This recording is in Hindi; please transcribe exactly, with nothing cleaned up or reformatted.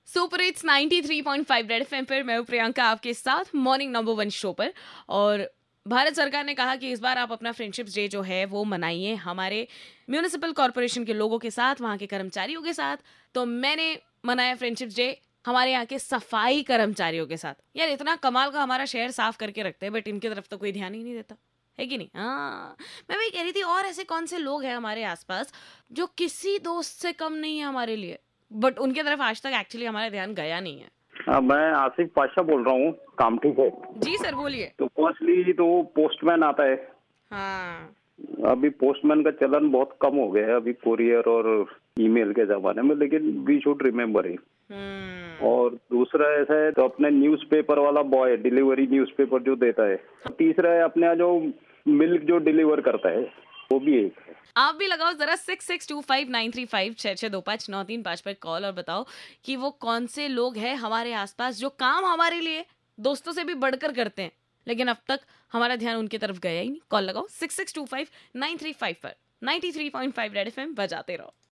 Super hits ninety three point five Red FM पर मैं हूं प्रियंका आपके साथ मॉर्निंग नंबर वन शो पर। और भारत सरकार ने कहा कि इस बार आप अपना फ्रेंडशिप्स डे जो है वो मनाइए हमारे म्यूनिसिपल कॉरपोरेशन के लोगों के साथ, वहाँ के कर्मचारियों के साथ। तो मैंने मनाया फ्रेंडशिप्स डे हमारे यहाँ के सफाई कर्मचारियों के साथ। यार इतना कमाल का हमारा शहर साफ करके रखते हैं, बट इनकी तरफ तो कोई ध्यान ही नहीं देता है कि नहीं। हाँ, मैं वही कह रही थी, और ऐसे कौन से लोग हैं हमारे आसपास जो किसी दोस्त से कम नहीं है हमारे लिए, बट उनके तरफ आज तक एक्चुअली हमारा ध्यान गया नहीं है। हाँ, मैं आसिफ पाशा बोल रहा हूँ। काम ठीक है? जी सर, बोलिए। तो फर्स्टली तो पोस्टमैन आता है। हाँ। अभी पोस्टमैन का चलन बहुत कम हो गया है अभी कोरियर और ईमेल के जमाने में, लेकिन वी शुड रिमेम्बर ही। हम्म। और दूसरा ऐसा है तो अपने न्यूज़पेपर वाला बॉय, डिलीवरी न्यूज़पेपर जो देता है। तीसरा है अपने यहाँ जो मिल्क जो डिलीवर करता है, वो भी एक है। आप भी लगाओ जरा six six two five nine three five छः छः दो पाँच नौ तीन पाँच पर कॉल और बताओ कि वो कौन से लोग हैं हमारे आसपास जो काम हमारे लिए दोस्तों से भी बढ़कर करते हैं, लेकिन अब तक हमारा ध्यान उनकी तरफ गया ही नहीं। कॉल लगाओ six six two five nine three five पर। Ninety three point five Red FM बजाते रहो।